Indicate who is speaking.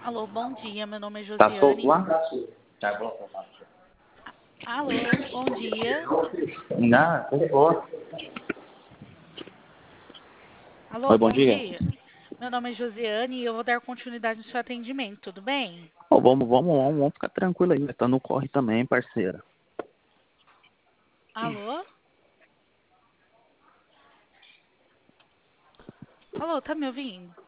Speaker 1: Alô, bom dia. Meu nome é
Speaker 2: Tá solto
Speaker 1: Josiane.
Speaker 2: lá? Já colocou lá.
Speaker 1: Alô, bom dia.
Speaker 2: Não, tudo boa.
Speaker 1: Alô,
Speaker 2: Oi, bom
Speaker 1: bom
Speaker 2: dia.
Speaker 1: dia. Meu nome é Josiane e eu vou dar continuidade no seu atendimento, tudo bem?
Speaker 2: Ô, vamos ficar tranquilo aí. Tá no corre também, parceira.
Speaker 1: Alô? Alô, tá me ouvindo?